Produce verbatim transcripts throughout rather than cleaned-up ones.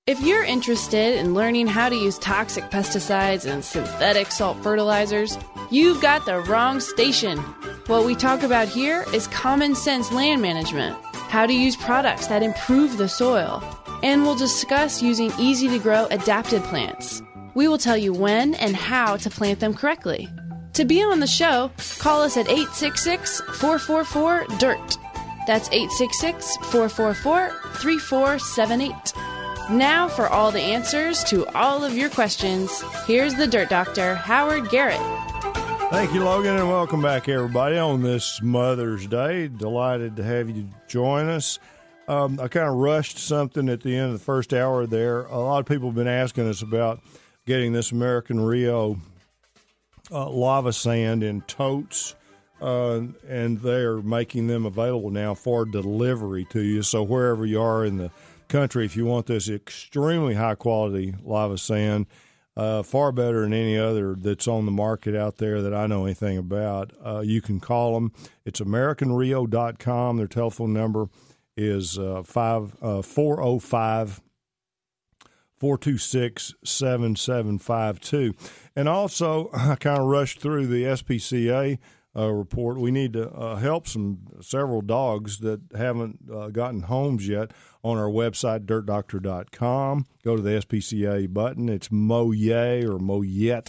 If you're interested in learning how to use toxic pesticides and synthetic salt fertilizers, you've got the wrong station. What we talk about here is common sense land management, how to use products that improve the soil, and we'll discuss using easy-to-grow adapted plants. We will tell you when and how to plant them correctly. To be on the show, call us at eight six six, four four four, D I R T. That's eight six six, four four four, three four seven eight. Now for all the answers to all of your questions, here's the Dirt Doctor, Howard Garrett. Thank you, Logan, and welcome back, everybody, on this Mother's Day. Delighted to have you join us. Um, I kind of rushed something at the end of the first hour there. A lot of people have been asking us about getting this American Rio uh, lava sand in totes, uh, and they're making them available now for delivery to you. So wherever you are in the country, if you want this extremely high quality lava sand, uh, far better than any other that's on the market out there that I know anything about, uh, you can call them. It's American Rio dot com. Their telephone number is uh, five uh, four oh five, four two six, seven seven five two. And also, I kind of rushed through the S P C A Uh, report. We need to uh, help some several dogs that haven't uh, gotten homes yet on our website, dirt doctor dot com. Go to the S P C A button. It's Moye or Moyet,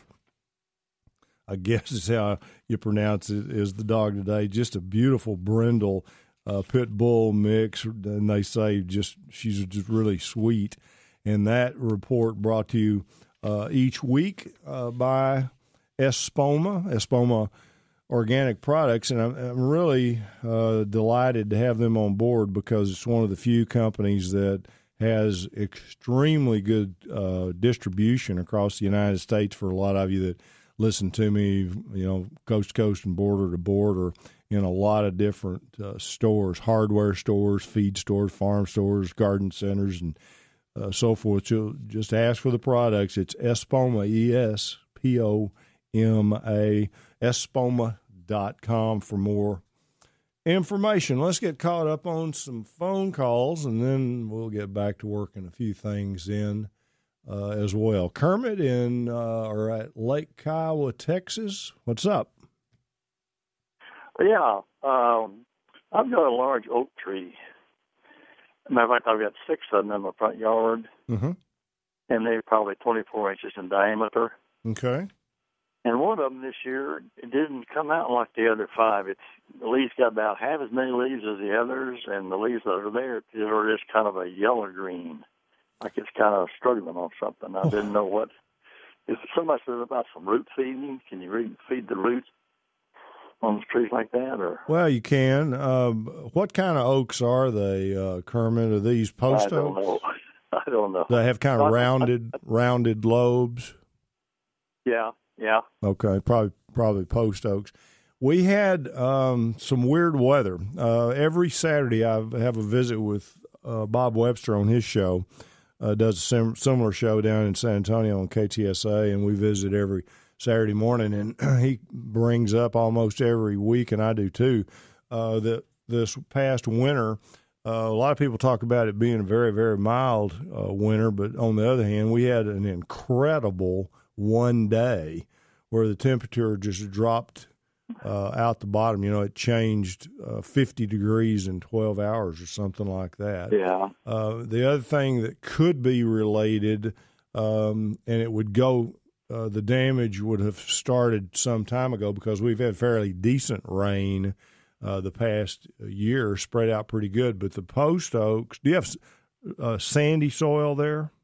I guess is how you pronounce it, is the dog today. Just a beautiful brindle uh, pit bull mix, and they say just she's just really sweet. And that report brought to you uh, each week uh, by Espoma. Espoma Organic Products, and I'm, I'm really uh, delighted to have them on board because it's one of the few companies that has extremely good uh, distribution across the United States. For a lot of you that listen to me, you know, coast to coast and border to border, in a lot of different uh, stores, hardware stores, feed stores, farm stores, garden centers, and uh, so forth. So just ask for the products. It's Espoma, E S P O M A, Espoma dot com for more information. Let's get caught up on some phone calls, and then we'll get back to working a few things in uh, as well. Kermit in uh, or at Lake Kiowa, Texas. What's up? Yeah, um, I've got a large oak tree. Matter of fact, I've got six of them in my front yard, Mm-hmm. and they're probably twenty-four inches in diameter. Okay. And one of them this year, it didn't come out like the other five. It's the leaves got about half as many leaves as the others, and the leaves that are there are just kind of a yellow green, like it's kind of struggling on something. I didn't know what. Is somebody said about some root feeding? Can you re- feed the roots on the trees like that, or? Well, you can. Um, what kind of oaks are they, uh, Kermit? Are these post I don't oaks? know. I don't know. They have kind of rounded, rounded lobes. Yeah. Yeah. Okay, probably probably post oaks. We had um, some weird weather. Uh, every Saturday I have a visit with uh, Bob Webster on his show. Uh, does a sim- similar show down in San Antonio on K T S A, and we visit every Saturday morning. And he brings up almost every week, and I do too, uh, that this past winter, uh, a lot of people talk about it being a very, very mild uh, winter, but on the other hand, we had an incredible one day where the temperature just dropped uh, out the bottom. You know, it changed uh, fifty degrees in twelve hours or something like that. Yeah. Uh, the other thing that could be related, um, and it would go, uh, the damage would have started some time ago because we've had fairly decent rain uh, the past year, spread out pretty good. But the post oaks, do you have uh, sandy soil there?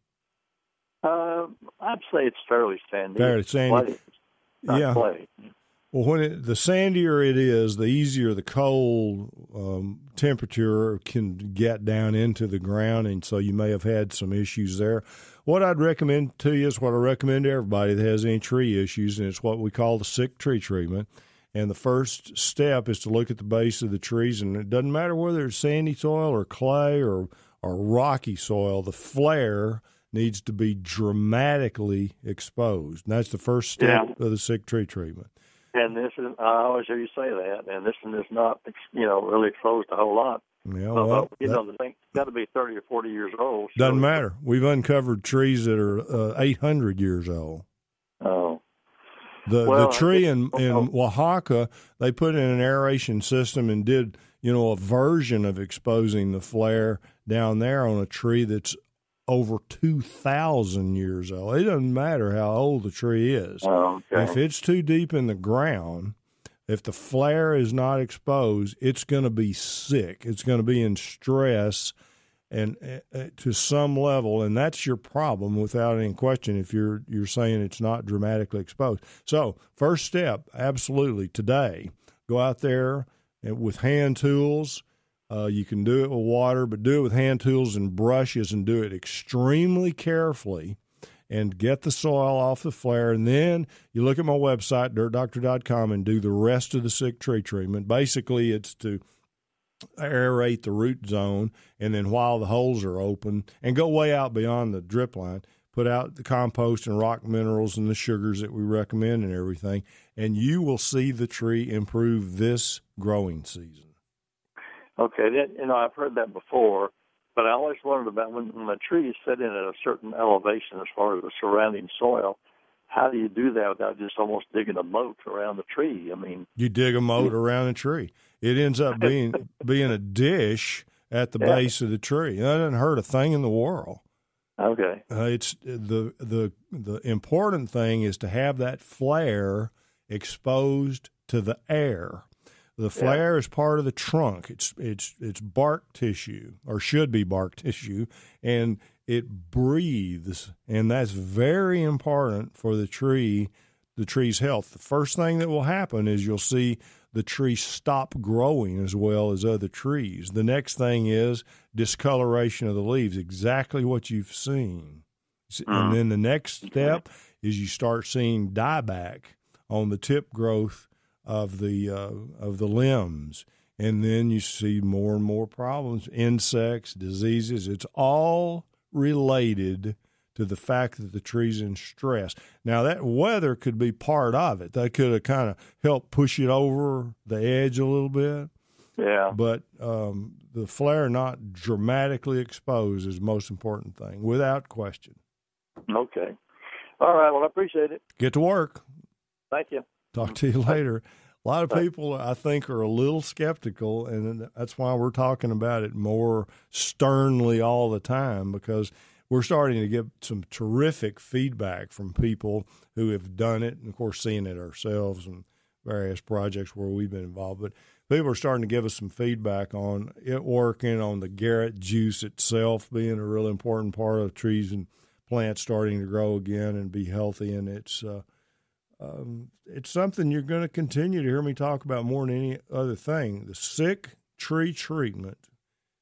Uh, I'd say it's fairly sandy. Fairly sandy. Clay. Not yeah. clay. Well, when it, the sandier it is, the easier the cold um, temperature can get down into the ground, and so you may have had some issues there. What I'd recommend to you is what I recommend to everybody that has any tree issues, and it's what we call the sick tree treatment. And the first step is to look at the base of the trees, and it doesn't matter whether it's sandy soil or clay or, or rocky soil, the flare needs to be dramatically exposed. And that's the first step yeah. of the sick tree treatment. And this is, I always hear you say that, and this one is not, you know, really exposed a whole lot. Yeah, well, well, you that, know, the thing's got to be thirty or forty years old. Doesn't surely. matter. We've uncovered trees that are uh, eight hundred years old. Oh. The Well, the tree guess, in, in Oaxaca, they put in an aeration system and did, you know, a version of exposing the flare down there on a tree that's over two thousand years old. It doesn't matter how old the tree is. Oh, okay. If it's too deep in the ground, if the flare is not exposed, it's going to be sick. It's going to be in stress and uh, to some level, and that's your problem without any question if you're you're saying it's not dramatically exposed. So first step, absolutely, today, go out there and with hand tools. Uh, you can do it with water, but do it with hand tools and brushes and do it extremely carefully and get the soil off the flare. And then you look at my website, dirt doctor dot com, and do the rest of the sick tree treatment. Basically, it's to aerate the root zone, and then while the holes are open, and go way out beyond the drip line, put out the compost and rock minerals and the sugars that we recommend and everything, and you will see the tree improve this growing season. Okay, that, you know, I've heard that before, but I always wondered about when, when a tree is set in at a certain elevation as far as the surrounding soil, how do you do that without just almost digging a moat around the tree? I mean, you dig a moat around a tree. It ends up being being a dish at the yeah. base of the tree. That doesn't hurt a thing in the world. Okay. Uh, it's the the the important thing is to have that flare exposed to the air. The flare yeah. is part of the trunk. It's it's it's bark tissue, or should be bark tissue, and it breathes, and that's very important for the tree, the tree's health. The first thing that will happen is you'll see the tree stop growing as well as other trees. The next thing is discoloration of the leaves, exactly what you've seen. And then the next step is you start seeing dieback on the tip growth of the uh, of the limbs, and then you see more and more problems, insects, diseases. It's all related to the fact that the tree's in stress. Now, that weather could be part of it. That could have kind of helped push it over the edge a little bit. Yeah. But um, the flare not dramatically exposed is the most important thing, without question. Okay. All right. Well, I appreciate it. Get to work. Thank you. Talk to you later. A lot of people, I think, are a little skeptical, and that's why we're talking about it more sternly all the time, because we're starting to get some terrific feedback from people who have done it, and, of course, seeing it ourselves and various projects where we've been involved. But people are starting to give us some feedback on it working, on the Garrett juice itself being a really important part of trees and plants starting to grow again and be healthy, and it's uh, Um, it's something you're going to continue to hear me talk about more than any other thing. The sick tree treatment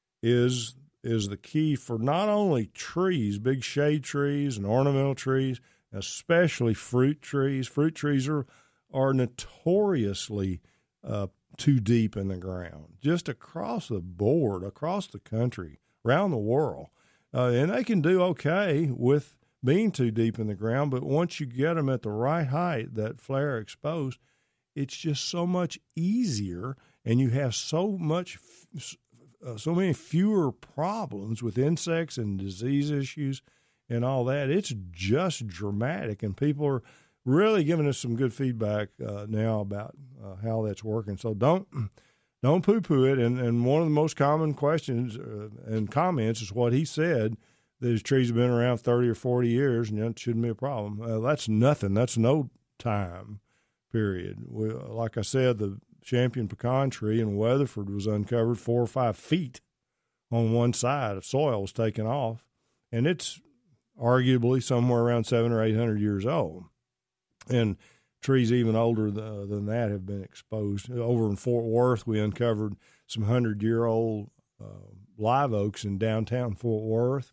is is the key for not only trees, big shade trees and ornamental trees, especially fruit trees. Fruit trees are, are notoriously uh, too deep in the ground, just across the board, across the country, around the world. Uh, and they can do okay with being too deep in the ground, but once you get them at the right height, that flare exposed, it's just so much easier, and you have so much, uh, so many fewer problems with insects and disease issues and all that. It's just dramatic, and people are really giving us some good feedback uh, now about uh, how that's working. So don't don't poo-poo it. And, and one of the most common questions uh, and comments is what he said, that his trees have been around thirty or forty years, and that shouldn't be a problem. Uh, that's nothing. That's no time period. We, like I said, the champion pecan tree in Weatherford was uncovered four or five feet on one side. Of soil was taken off, and it's arguably somewhere around seven or eight hundred years old. And trees even older th- than that have been exposed. Over in Fort Worth, we uncovered some hundred-year-old uh, live oaks in downtown Fort Worth.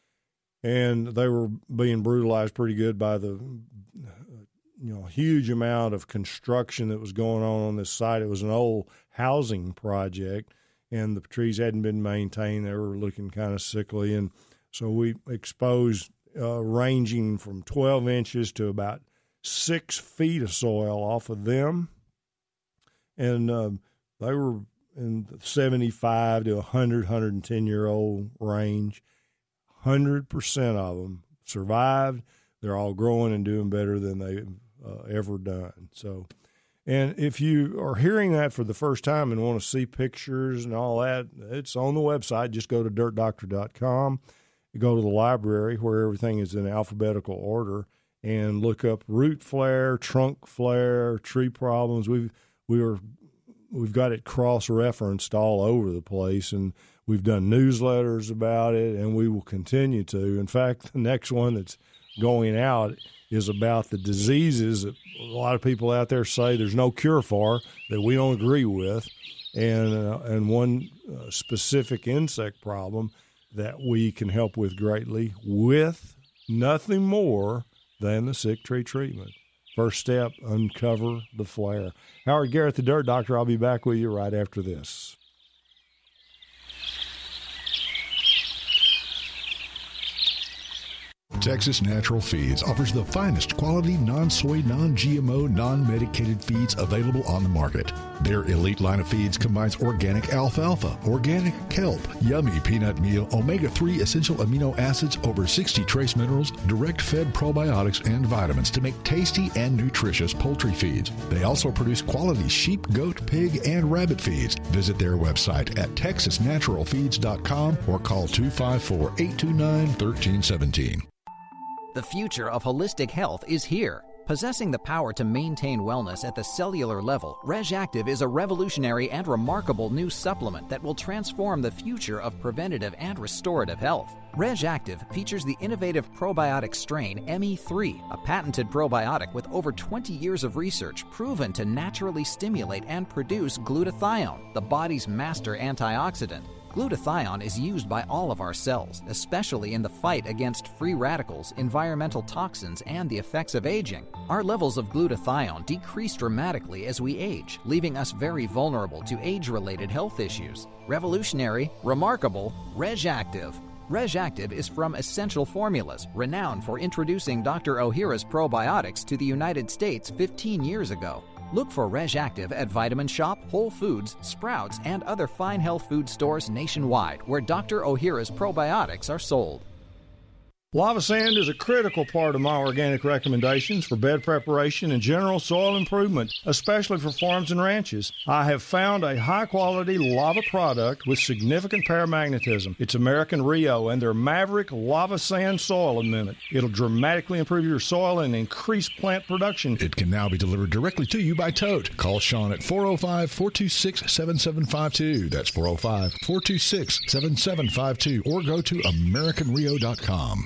And they were being brutalized pretty good by the, you know, huge amount of construction that was going on on this site. It was an old housing project, and the trees hadn't been maintained. They were looking kind of sickly. And so we exposed uh, ranging from twelve inches to about six feet of soil off of them. And uh, they were in the seventy-five to one hundred, one hundred ten year old range. one hundred percent of them survived. They're all growing and doing better than they've uh, ever done. So, and if you are hearing that for the first time and want to see pictures and all that, it's on the website. Just go to dirt doctor dot com. You go to the library where everything is in alphabetical order and look up root flare, trunk flare, tree problems. We've we were we've got it cross-referenced all over the place, and we've done newsletters about it, and we will continue to. In fact, the next one that's going out is about the diseases that a lot of people out there say there's no cure for, that we don't agree with, and uh, and one uh, specific insect problem that we can help with greatly with nothing more than the sick tree treatment. First step, uncover the flare. Howard Garrett, the Dirt Doctor. I'll be back with you right after this. Texas Natural Feeds offers the finest quality non-soy, non-G M O, non-medicated feeds available on the market. Their elite line of feeds combines organic alfalfa, organic kelp, yummy peanut meal, omega three essential amino acids, over sixty trace minerals, direct-fed probiotics, and vitamins to make tasty and nutritious poultry feeds. They also produce quality sheep, goat, pig, and rabbit feeds. Visit their website at texas natural feeds dot com or call two five four, eight two nine, one three one seven. The future of holistic health is here. Possessing the power to maintain wellness at the cellular level, RegActive is a revolutionary and remarkable new supplement that will transform the future of preventative and restorative health. RegActive features the innovative probiotic strain M E three, a patented probiotic with over twenty years of research proven to naturally stimulate and produce glutathione, the body's master antioxidant. Glutathione is used by all of our cells, especially in the fight against free radicals, environmental toxins, and the effects of aging. Our levels of glutathione decrease dramatically as we age, leaving us very vulnerable to age-related health issues. Revolutionary, remarkable, RegActive. RegActive is from Essential Formulas, renowned for introducing Doctor Ohhira's probiotics to the United States fifteen years ago. Look for RegActive at Vitamin Shop, Whole Foods, Sprouts, and other fine health food stores nationwide where Doctor Ohhira's probiotics are sold. Lava sand is a critical part of my organic recommendations for bed preparation and general soil improvement, especially for farms and ranches. I have found a high-quality lava product with significant paramagnetism. It's American Rio and their Maverick Lava Sand Soil Amendment. It'll dramatically improve your soil and increase plant production. It can now be delivered directly to you by tote. Call Sean at four oh five, four two six, seven seven five two. That's four oh five, four two six, seven seven five two. Or go to american rio dot com.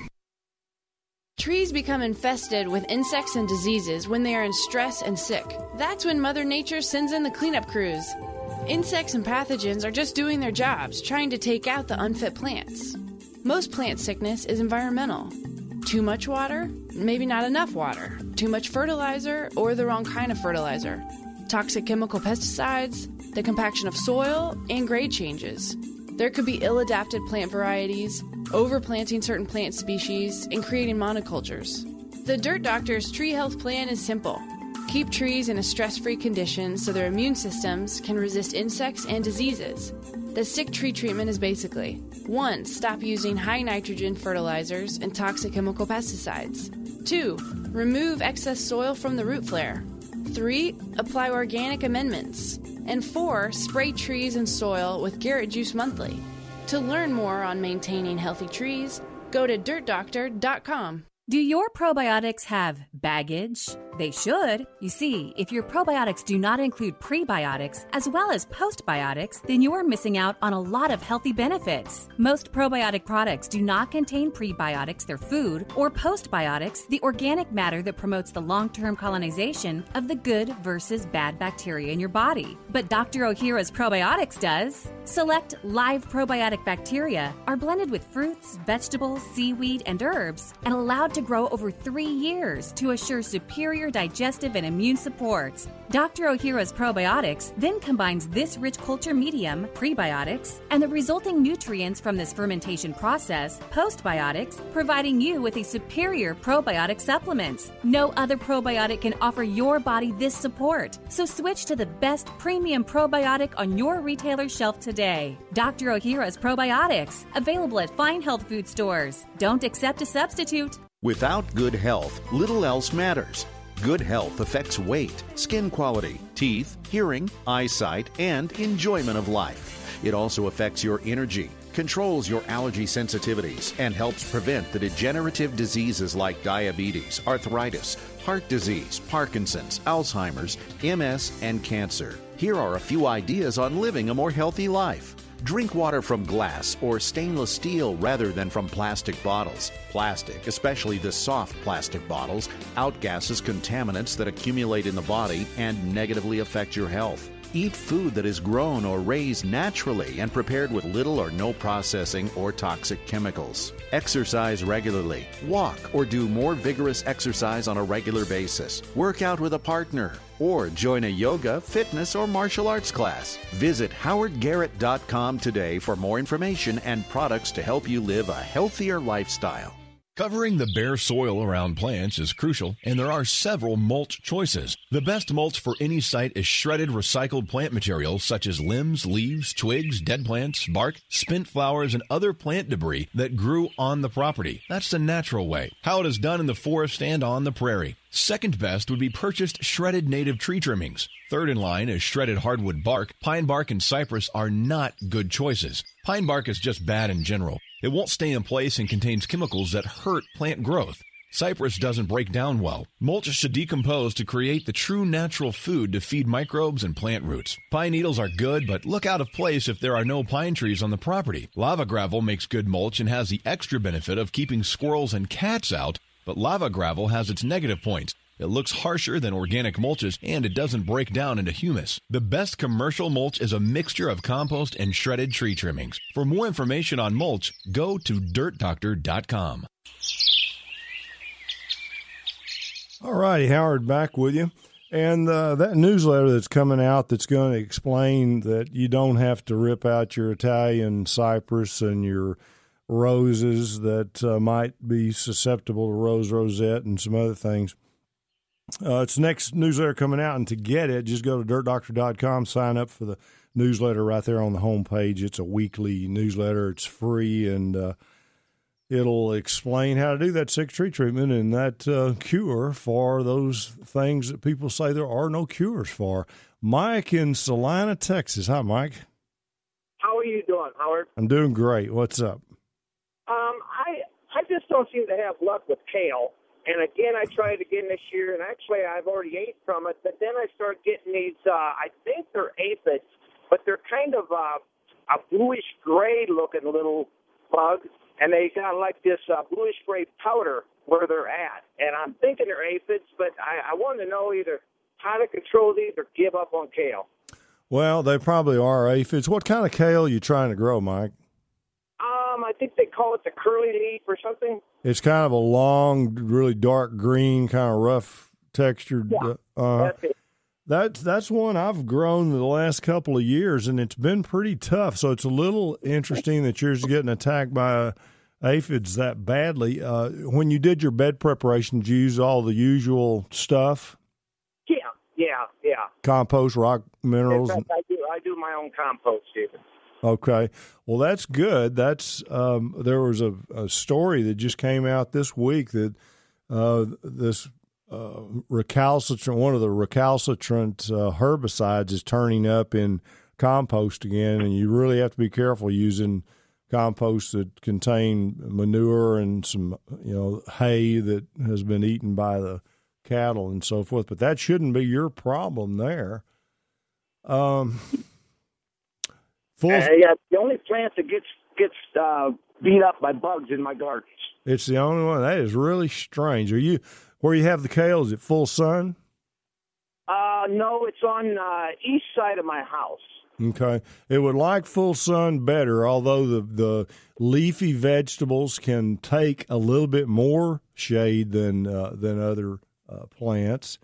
Trees become infested with insects and diseases when they are in stress and sick. That's when Mother Nature sends in the cleanup crews. Insects and pathogens are just doing their jobs, trying to take out the unfit plants. Most plant sickness is environmental. Too much water, maybe not enough water. Too much fertilizer, or the wrong kind of fertilizer. Toxic chemical pesticides, the compaction of soil, and grade changes. There could be ill-adapted plant varieties, overplanting certain plant species, and creating monocultures. The Dirt Doctor's tree health plan is simple. Keep trees in a stress-free condition so their immune systems can resist insects and diseases. The sick tree treatment is basically: one. Stop using high nitrogen fertilizers and toxic chemical pesticides. two. Remove excess soil from the root flare. three. Apply organic amendments. And four. Spray trees and soil with Garrett Juice Monthly. To learn more on maintaining healthy trees, go to dirt doctor dot com. Do your probiotics have baggage? They should. You see, if your probiotics do not include prebiotics as well as postbiotics, then you're missing out on a lot of healthy benefits. Most probiotic products do not contain prebiotics, their food, or postbiotics, the organic matter that promotes the long-term colonization of the good versus bad bacteria in your body. But Doctor Ohhira's probiotics does. Select live probiotic bacteria are blended with fruits, vegetables, seaweed, and herbs and allowed to to grow over three years to assure superior digestive and immune support. Doctor Ohhira's Probiotics then combines this rich culture medium, prebiotics, and the resulting nutrients from this fermentation process, postbiotics, providing you with a superior probiotic supplement. No other probiotic can offer your body this support, so switch to the best premium probiotic on your retailer shelf today. Doctor Ohhira's Probiotics, available at fine health food stores. Don't accept a substitute. Without good health, little else matters. Good health affects weight, skin quality, teeth, hearing, eyesight, and enjoyment of life. It also affects your energy, controls your allergy sensitivities, and helps prevent the degenerative diseases like diabetes, arthritis, heart disease, Parkinson's, Alzheimer's, M S, and cancer. Here are a few ideas on living a more healthy life. Drink water from glass or stainless steel rather than from plastic bottles. Plastic, especially the soft plastic bottles, outgasses contaminants that accumulate in the body and negatively affect your health. Eat food that is grown or raised naturally and prepared with little or no processing or toxic chemicals. Exercise regularly. Walk or do more vigorous exercise on a regular basis. Work out with a partner. Or join a yoga, fitness, or martial arts class. Visit howard garrett dot com today for more information and products to help you live a healthier lifestyle. Covering the bare soil around plants is crucial, and there are several mulch choices. The best mulch for any site is shredded recycled plant material such as limbs, leaves, twigs, dead plants, bark, spent flowers, and other plant debris that grew on the property. That's the natural way, how it is done in the forest and on the prairie. Second best would be purchased shredded native tree trimmings. Third in line is shredded hardwood bark. Pine bark and cypress are not good choices. Pine bark is just bad in general. It won't stay in place and contains chemicals that hurt plant growth. Cypress doesn't break down well. Mulch should decompose to create the true natural food to feed microbes and plant roots. Pine needles are good, but look out of place if there are no pine trees on the property. Lava gravel makes good mulch and has the extra benefit of keeping squirrels and cats out, but lava gravel has its negative points. It looks harsher than organic mulches, and it doesn't break down into humus. The best commercial mulch is a mixture of compost and shredded tree trimmings. For more information on mulch, go to dirt doctor dot com. All righty, Howard, back with you. And uh, that newsletter that's coming out that's going to explain that you don't have to rip out your Italian cypress and your roses that uh, might be susceptible to rose rosette and some other things. Uh, it's the next newsletter coming out, and to get it, just go to dirt doctor dot com, sign up for the newsletter right there on the homepage. It's a weekly newsletter. It's free, and uh, it'll explain how to do that six tree treatment and that uh, cure for those things that people say there are no cures for. Mike in Salina, Texas. Hi, Mike. How are you doing, Howard? I'm doing great. What's up? Um, I I just don't seem to have luck with kale. And again, I tried again this year, and actually I've already ate from it. But then I started getting these, uh, I think they're aphids, but they're kind of uh, a bluish-gray looking little bug, and they got like this uh, bluish-gray powder where they're at. And I'm thinking they're aphids, but I, I want to know either how to control these or give up on kale. Well, they probably are aphids. What kind of kale are you trying to grow, Mike? Um, I think they call it the curly leaf or something. It's kind of a long, really dark green, kind of rough textured. Yeah, uh, that's it. That's, that's one I've grown the last couple of years, and it's been pretty tough. So it's a little interesting that yours is getting attacked by aphids that badly. Uh, when you did your bed preparation, did you use all the usual stuff? Yeah, yeah, yeah. Compost, rock minerals? In fact, I do, I do my own compost, Stephen. Okay. Well, that's good. That's um, there was a, a story that just came out this week that uh, this uh, recalcitrant, one of the recalcitrant uh, herbicides is turning up in compost again, and you really have to be careful using compost that contain manure and some, you know, hay that has been eaten by the cattle and so forth. But that shouldn't be your problem there. Um. Full, uh, yeah, the only plant that gets gets uh, beat up by bugs in my gardens. It's the only one. That is really strange. Are you where you have the kale? Is it full sun? Uh, no, it's on uh, east side of my house. Okay. It would like full sun better, although the, the leafy vegetables can take a little bit more shade than uh, than other uh, plants.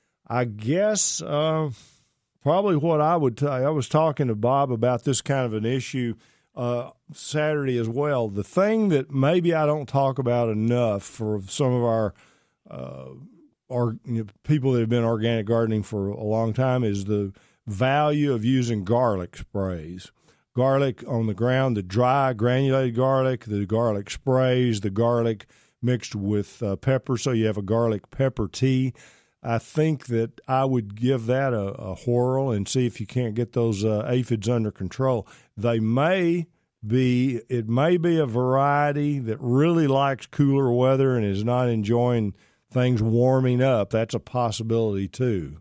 I guess uh, probably what I would tell you, I was talking to Bob about this kind of an issue uh, Saturday as well. The thing that maybe I don't talk about enough for some of our uh, our you know, people that have been organic gardening for a long time is the value of using garlic sprays. Garlic on the ground, the dry granulated garlic, the garlic sprays, the garlic mixed with uh, pepper, so you have a garlic pepper tea. I think that I would give that a, a whirl and see if you can't get those uh, aphids under control. They may be, it may be a variety that really likes cooler weather and is not enjoying things warming up. That's a possibility too.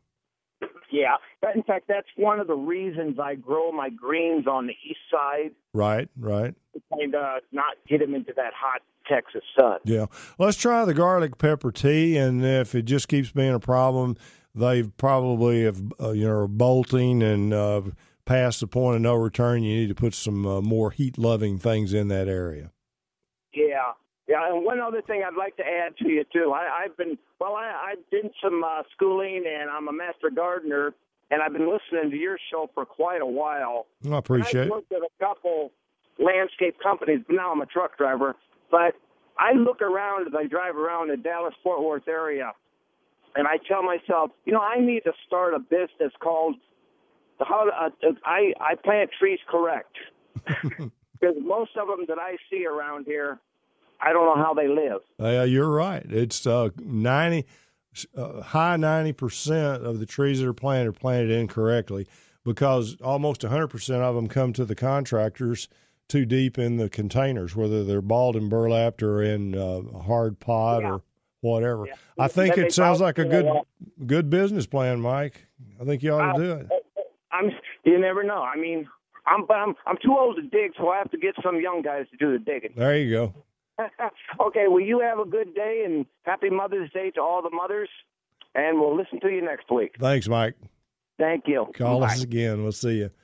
Yeah. In fact, that's one of the reasons I grow my greens on the east side. Right, right. To kind of not get them into that hot Texas sun. Yeah. Let's try the garlic pepper tea, and if it just keeps being a problem, they probably have, uh, you know, bolting and uh, past the point of no return. You need to put some uh, more heat-loving things in that area. Yeah. Yeah, and one other thing I'd like to add to you, too. I, I've been, well, I, I did some uh, schooling, and I'm a master gardener, and I've been listening to your show for quite a while. I appreciate I've it. I've worked at a couple landscape companies, but now I'm a truck driver. But I look around as I drive around the Dallas-Fort Worth area, and I tell myself, you know, I need to start a business called how uh, I, I plant trees correct. Because most of them that I see around here, I don't know how they live. Uh, you're right. It's uh, ninety, uh, high ninety percent of the trees that are planted are planted incorrectly because almost one hundred percent of them come to the contractors too deep in the containers, whether they're balled and burlapped or in uh, hard pot yeah. or whatever. Yeah. I think it sounds like a good good business plan, Mike. I think you ought to do it. I'm. You never know. I mean, I'm I'm I'm too old to dig, so I have to get some young guys to do the digging. There you go. Okay, well, you have a good day, and happy Mother's Day to all the mothers, and we'll listen to you next week. Thanks, Mike. Thank you. Call Bye. us again. We'll see you.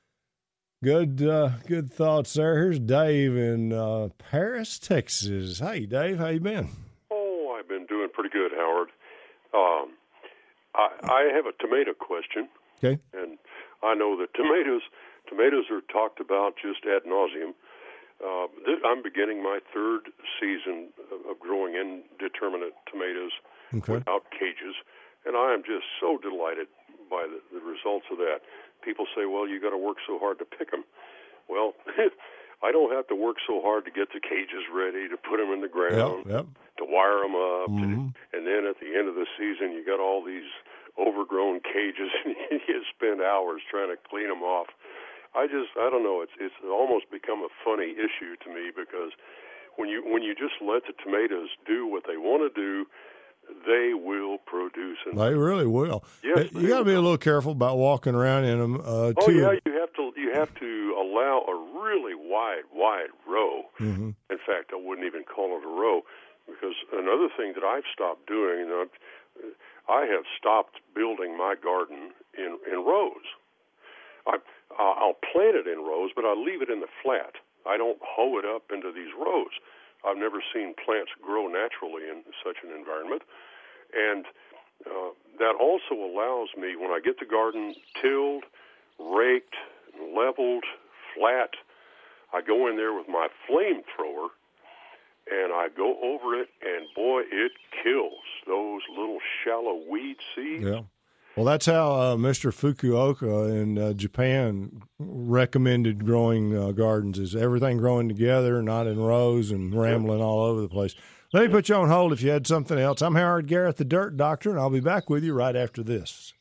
Good uh, good thoughts there. Here's Dave in uh, Paris, Texas. Hey, Dave, how you been? Oh, I've been doing pretty good, Howard. Um, I, I have a tomato question. Okay. And I know that tomatoes tomatoes are talked about just ad nauseum. Uh, this, I'm beginning my third season of, of growing indeterminate tomatoes okay. without cages, and I am just so delighted by the, the results of that. People say, well, you got to work so hard to pick them. Well, I don't have to work so hard to get the cages ready, to put them in the ground, yep, yep. to wire them up, mm-hmm. to, and then at the end of the season, you got all these overgrown cages, and you spend hours trying to clean them off. I just, I don't know, it's it's almost become a funny issue to me because when you when you just let the tomatoes do what they want to do, they will produce. And they really will. Yes, you got to be a little careful about walking around in them. Uh, oh too. yeah, you have to you have to allow a really wide wide row. Mm-hmm. In fact, I wouldn't even call it a row because another thing that I've stopped doing, and I've, I have stopped building my garden in in rows. I, I'll plant it in rows, but I leave it in the flat. I don't hoe it up into these rows. I've never seen plants grow naturally in such an environment. And uh, that also allows me, when I get the garden tilled, raked, leveled, flat, I go in there with my flamethrower, and I go over it, and boy, it kills those little shallow weed seeds. Yeah. Well, that's how uh, Mister Fukuoka in uh, Japan recommended growing uh, gardens, is everything growing together, not in rows and rambling all over the place. Let me put you on hold if you had something else. I'm Howard Garrett, the Dirt Doctor, and I'll be back with you right after this.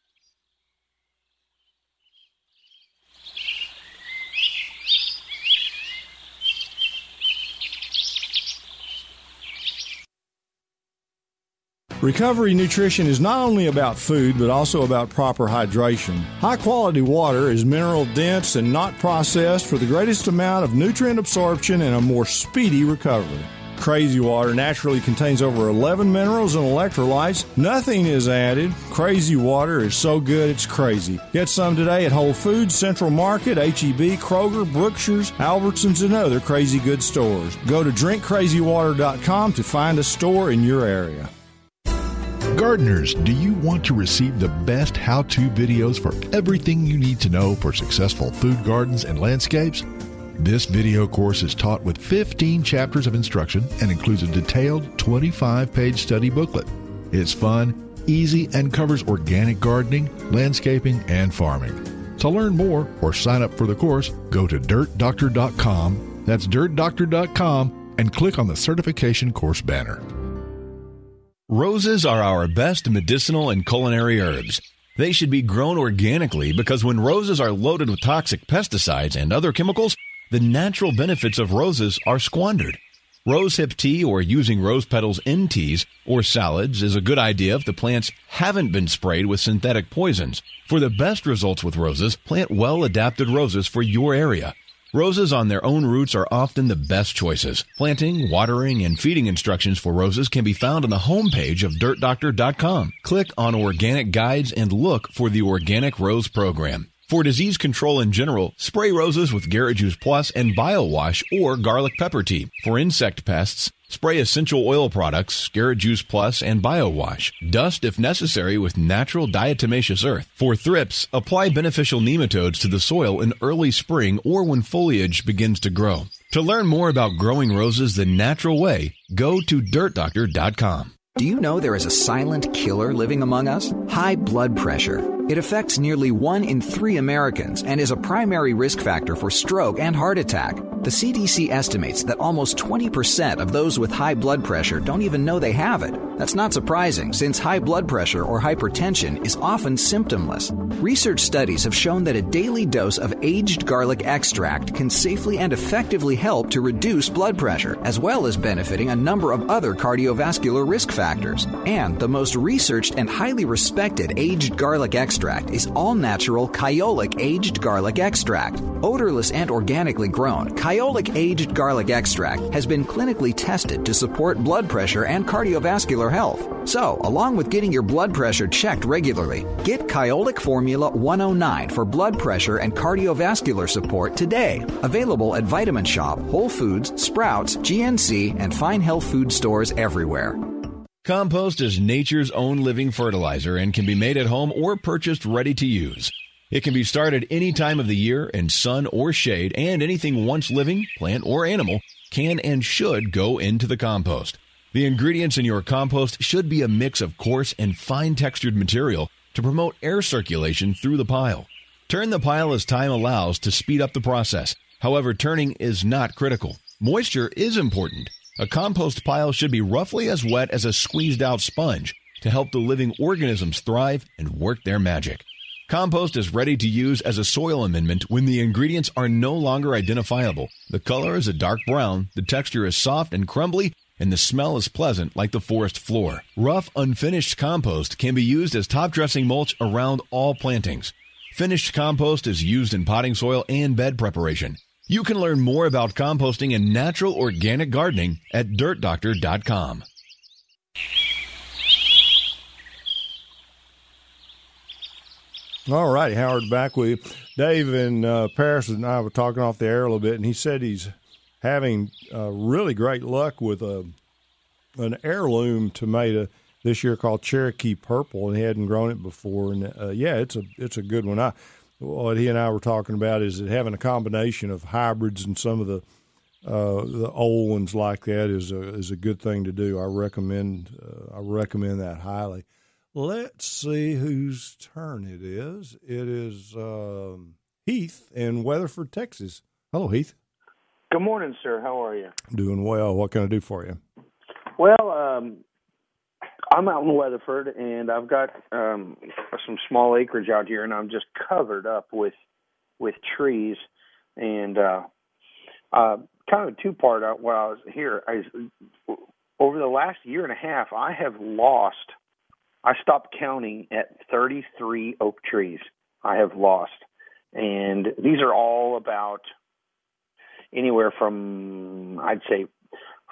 Recovery Nutrition is not only about food, but also about proper hydration. High-quality water is mineral-dense and not processed for the greatest amount of nutrient absorption and a more speedy recovery. Crazy Water naturally contains over eleven minerals and electrolytes. Nothing is added. Crazy Water is so good it's crazy. Get some today at Whole Foods, Central Market, H E B, Kroger, Brookshire's, Albertsons, and other crazy good stores. Go to drink crazy water dot com to find a store in your area. Gardeners, do you want to receive the best how-to videos for everything you need to know for successful food gardens and landscapes? This video course is taught with fifteen chapters of instruction and includes a detailed twenty-five page study booklet. It's fun, easy, and covers organic gardening, landscaping, and farming. To learn more or sign up for the course, go to dirt doctor dot com. That's dirt doctor dot com and click on the certification course banner. Roses are our best medicinal and culinary herbs. They should be grown organically because when roses are loaded with toxic pesticides and other chemicals, the natural benefits of roses are squandered. Rosehip tea or using rose petals in teas or salads is a good idea if the plants haven't been sprayed with synthetic poisons. For the best results with roses, plant well-adapted roses for your area. Roses on their own roots are often the best choices. Planting, watering, and feeding instructions for roses can be found on the homepage of dirt doctor dot com. Click on Organic Guides and look for the Organic Rose Program. For disease control in general, spray roses with Garrett Juice Plus and BioWash or garlic pepper tea. For insect pests, spray essential oil products, Garrett Juice Plus, and BioWash. Dust if necessary with natural diatomaceous earth. For thrips, apply beneficial nematodes to the soil in early spring or when foliage begins to grow. To learn more about growing roses the natural way, go to dirt doctor dot com. Do you know there is a silent killer living among us? High blood pressure. It affects nearly one in three Americans and is a primary risk factor for stroke and heart attack. The C D C estimates that almost twenty percent of those with high blood pressure don't even know they have it. That's not surprising, since high blood pressure or hypertension is often symptomless. Research studies have shown that a daily dose of aged garlic extract can safely and effectively help to reduce blood pressure, as well as benefiting a number of other cardiovascular risk factors. And the most researched and highly respected aged garlic extract is all-natural Kyolic aged garlic extract. Odorless and organically grown, Kyolic aged garlic extract has been clinically tested to support blood pressure and cardiovascular health. So, along with getting your blood pressure checked regularly, get Kyolic Formula one oh nine for blood pressure and cardiovascular support today. Available at Vitamin Shop, Whole Foods, Sprouts, G N C, and fine health food stores everywhere. Compost is nature's own living fertilizer and can be made at home or purchased ready to use. It can be started any time of the year in sun or shade, and anything once living, plant or animal, can and should go into the compost. The ingredients in your compost should be a mix of coarse and fine-textured material to promote air circulation through the pile. Turn the pile as time allows to speed up the process. However, turning is not critical. Moisture is important. A compost pile should be roughly as wet as a squeezed-out sponge to help the living organisms thrive and work their magic. Compost is ready to use as a soil amendment when the ingredients are no longer identifiable. The color is a dark brown, the texture is soft and crumbly, and the smell is pleasant like the forest floor. Rough, unfinished compost can be used as top dressing mulch around all plantings. Finished compost is used in potting soil and bed preparation. You can learn more about composting and natural organic gardening at dirt doctor dot com. All right, Howard, back with you. Dave and uh, Paris and I were talking off the air a little bit, and he said he's having uh, really great luck with a an heirloom tomato this year called Cherokee Purple, and he hadn't grown it before. And uh, yeah, it's a it's a good one. I what he and I were talking about is that having a combination of hybrids and some of the uh, the old ones like that is a is a good thing to do. I recommend uh, I recommend that highly. Let's see whose turn it is. It is um, Heath in Weatherford, Texas. Hello, Heath. Good morning, sir. How are you? Doing well. What can I do for you? Well, um, I'm out in Weatherford, and I've got um, some small acreage out here, and I'm just covered up with with trees. And uh, uh, kind of a two-part out while I was here. I, over the last year and a half, I have lost – I stopped counting at thirty-three oak trees I have lost. And these are all about anywhere from, I'd say,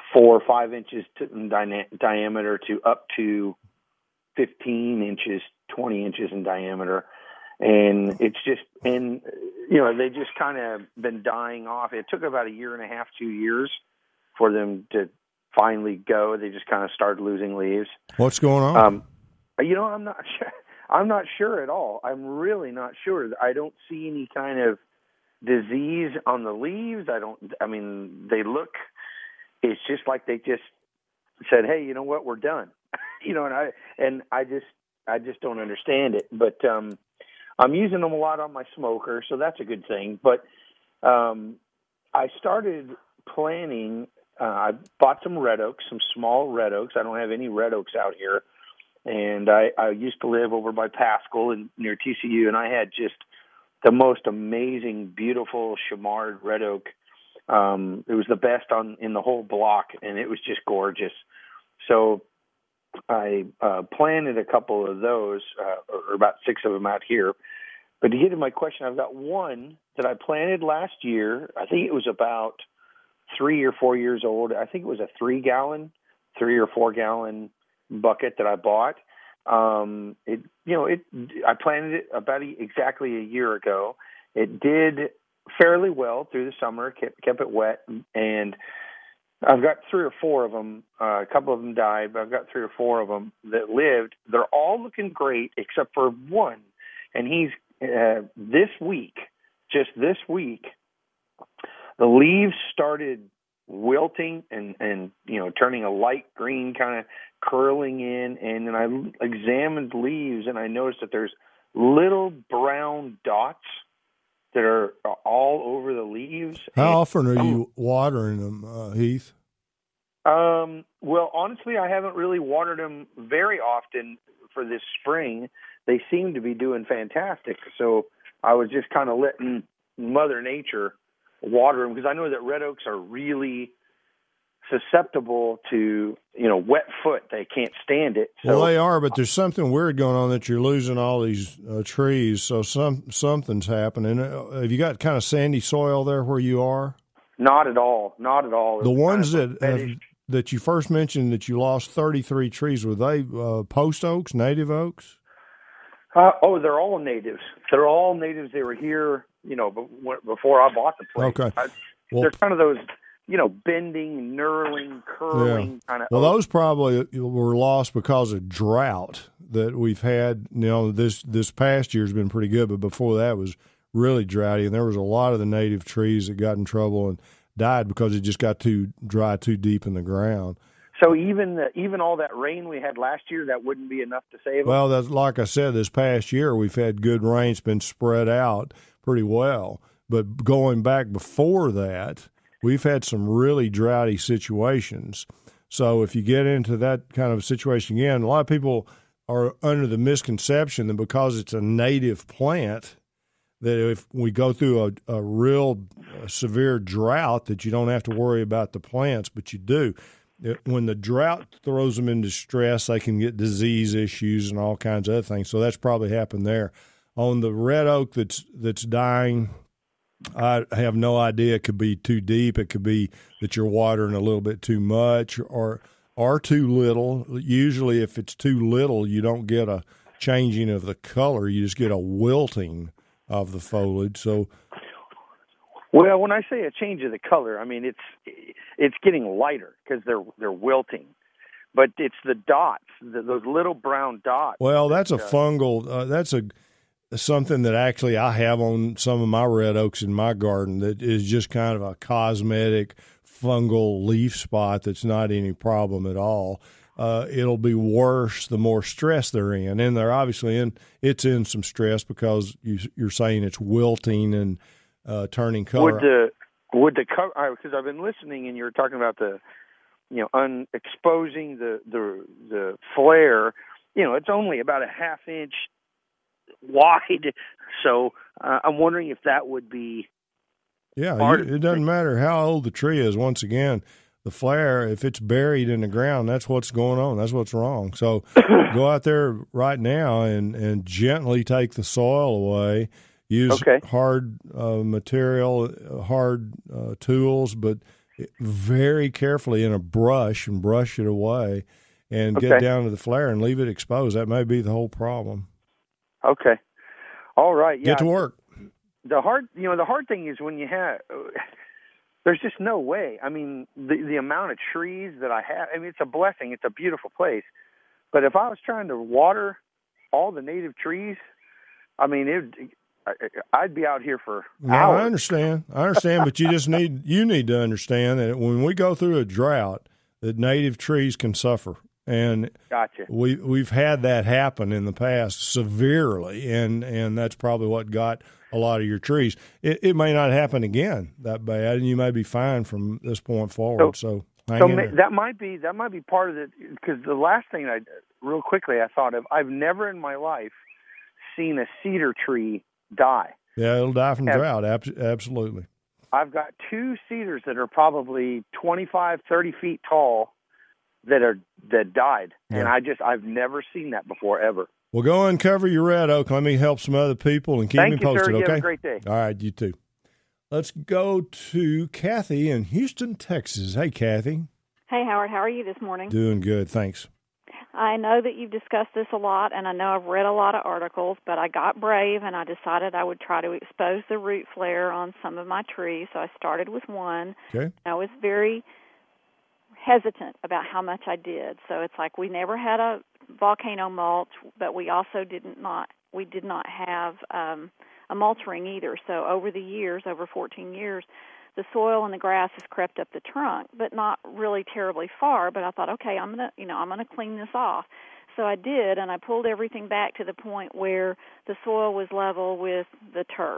four or five inches to, in di- diameter to up to fifteen inches, twenty inches in diameter. And it's just, and, you know, they just kind of been dying off. It took about a year and a half, two years for them to finally go. They just kind of started losing leaves. What's going on? Um, you know, I'm not sure. I'm not sure at all. I'm really not sure. I don't see any kind of disease on the leaves. I don't, I mean, they look, it's just like they just said, hey, you know what, we're done. you know, and I, and I just, I just don't understand it. But, um, I'm using them a lot on my smoker, so that's a good thing. But um, I started planting. Uh, I bought some red oaks, some small red oaks. I don't have any red oaks out here. And I, I used to live over by Pascal and near T C U, and I had just the most amazing, beautiful Chamard red oak. Um, it was the best on in the whole block, and it was just gorgeous. So I uh, planted a couple of those, uh, or about six of them out here. But to get to my question, I've got one that I planted last year. I think it was about three or four years old. I think it was a three-gallon, three or four-gallon bucket that I bought. Um, it, you know, it. I planted it about a, exactly a year ago. It did fairly well through the summer, kept, kept it wet, and I've got three or four of them. Uh, a couple of them died, but I've got three or four of them that lived. They're all looking great except for one. And he's, uh, this week, just this week, the leaves started wilting and, and, you know, turning a light green, kind of curling in. And then I examined leaves and I noticed that there's little brown dots that are all over the leaves. How and often are um, you watering them, uh, Heath? Um, well, honestly, I haven't really watered them very often for this spring. They seem to be doing fantastic. So I was just kind of letting Mother Nature water them because I know that red oaks are really susceptible to, you know, wet foot. They can't stand it. So, well, they are, but there's something weird going on that you're losing all these uh, trees. So some something's happening. Uh, have you got kind of sandy soil there where you are? Not at all. Not at all. The ones kind of that have, that you first mentioned that you lost thirty-three trees, were they uh, post oaks, native oaks? Uh, oh, they're all natives. They're all natives. They were here, you know, before I bought the place. Okay. I, well, they're kind of those, you know, bending, knurling, curling yeah. kind of. Well, those probably were lost because of drought that we've had. You know, this this past year's been pretty good, but before that was really droughty, and there was a lot of the native trees that got in trouble and died because it just got too dry, too deep in the ground. So even the, even all that rain we had last year, that wouldn't be enough to save them? Well, that's, like I said, this past year we've had good rain. It's been spread out pretty well. But going back before that, we've had some really droughty situations. So if you get into that kind of situation again, a lot of people are under the misconception that because it's a native plant, that if we go through a, a real uh, severe drought, that you don't have to worry about the plants, but you do. When the drought throws them into stress, they can get disease issues and all kinds of other things. So that's probably happened there. On the red oak that's that's dying, I have no idea. It could be too deep. It could be that you're watering a little bit too much or or too little. Usually if it's too little, you don't get a changing of the color. You just get a wilting of the foliage. So, well, when I say a change of the color, I mean it's it's getting lighter because they're they're wilting, but it's the dots, the, those little brown dots. Well, that's a uh, fungal. Uh, that's a something that actually I have on some of my red oaks in my garden that is just kind of a cosmetic fungal leaf spot that's not any problem at all. Uh, it'll be worse the more stress they're in, and they're obviously in. It's in some stress because you, you're saying it's wilting and uh, turning color. Would the would the cover? Because I've been listening, and you were talking about the, you know, unexposing the the the flare. You know, it's only about a half inch wide, so uh, I'm wondering if that would be. Yeah, you, it doesn't matter how old the tree is. Once again, the flare, if it's buried in the ground, that's what's going on. That's what's wrong. So go out there right now and, and gently take the soil away. Use okay. hard uh, material, hard uh, tools, but very carefully in a brush and brush it away and Okay. get down to the flare and leave it exposed. That may be the whole problem. Okay. All right. Yeah. Get to work. The hard, you know, the hard thing is when you have, there's just no way. I mean, the the amount of trees that I have, I mean, it's a blessing. It's a beautiful place. But if I was trying to water all the native trees, I mean, it, I'd be out here for No, hours. I understand. I understand, but you just need you need to understand that when we go through a drought, that native trees can suffer, and Gotcha. we we've had that happen in the past severely, and and that's probably what got a lot of your trees. It, it may not happen again that bad, and you may be fine from this point forward. So, hang So in ma- there. that might be that might be part of it, because the last thing I real quickly I thought of, I've never in my life seen a cedar tree die. Yeah, it'll die from Have- drought. Ab- absolutely. I've got two cedars that are probably twenty-five, thirty feet tall that are that died, and Yeah. I just I've never seen that before ever. Well, go uncover your red oak. Let me help some other people and keep Thank me you, posted. sir. You Okay. have a great day. All right, you too. Let's go to Kathy in Houston, Texas. Hey, Kathy. Hey, Howard. How are you this morning? Doing good, thanks. I know that you've discussed this a lot, and I know I've read a lot of articles, but I got brave, and I decided I would try to expose the root flare on some of my trees. So I started with one. Okay. I was very hesitant about how much I did. So it's like we never had a volcano mulch, but we also didn't not we did not have um, a mulch ring either. So over the years, over fourteen years, the soil and the grass has crept up the trunk, but not really terribly far. But I thought, okay, I'm gonna, you know, I'm gonna clean this off. So I did, and I pulled everything back to the point where the soil was level with the turf.